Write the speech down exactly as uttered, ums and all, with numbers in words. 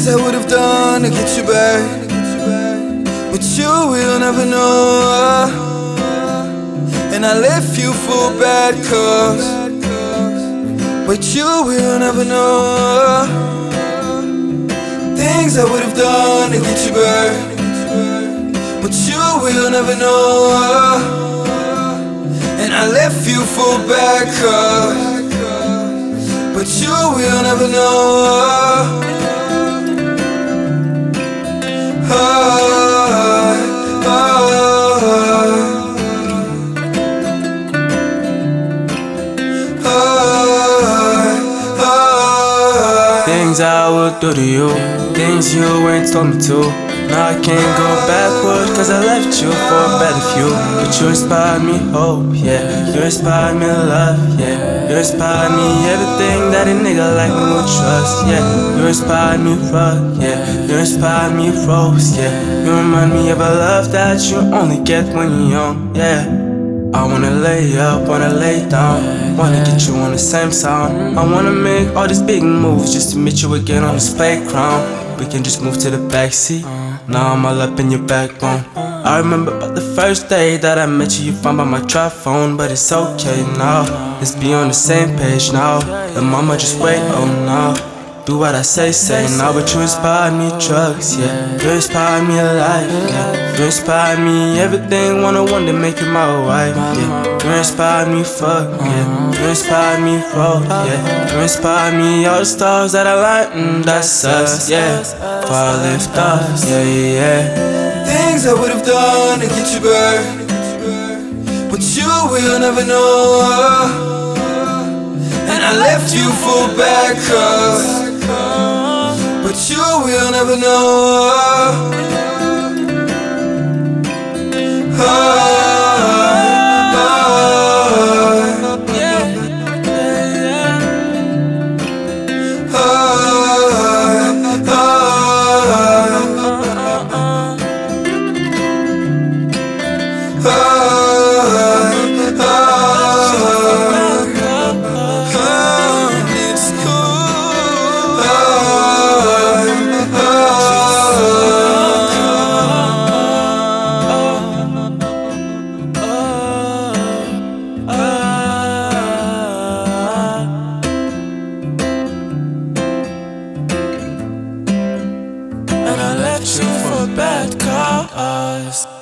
I would've done to get you back, but you will never know. And I left you for bad cause, but you will never know. Things I would've done to get you back, but you will never know. And I left you for bad cause, but you will never know. Oh, oh, oh, oh. Things I would do to you, things you ain't told me to. Now I can't go backwards cause I left you for a better few. But you inspired me hope, yeah. You inspired me love, yeah. You inspired me everything that a nigga like me would trust, yeah. You inspired me rock, yeah. You inspired me rose, yeah. You remind me of a love that you only get when you're young, yeah. I wanna lay up, wanna lay down, wanna get you on the same sound. I wanna make all these big moves just to meet you again on this playground. We can just move to the backseat. Now I'm all up in your backbone. I remember about the first day that I met you, you found by my trap phone. But it's okay now, let's be on the same page now. The mama just wait, oh no. Do what I say, say now. But you inspired me drugs, yeah. You inspired me life, yeah. You inspired me everything, wanna one to make you my wife, yeah. You inspired me fuck, yeah. You inspired me roll, yeah. You inspired me all the stars that align, mm, that's us, yeah. Before I lift off, yeah, yeah, yeah. Things I would've done to get you back, but you will never know. And I left you for bad cause, but you will never know. Oh, oh, yeah, yeah, oh, oh, oh, oh, it's cool. And I left you for bad cause.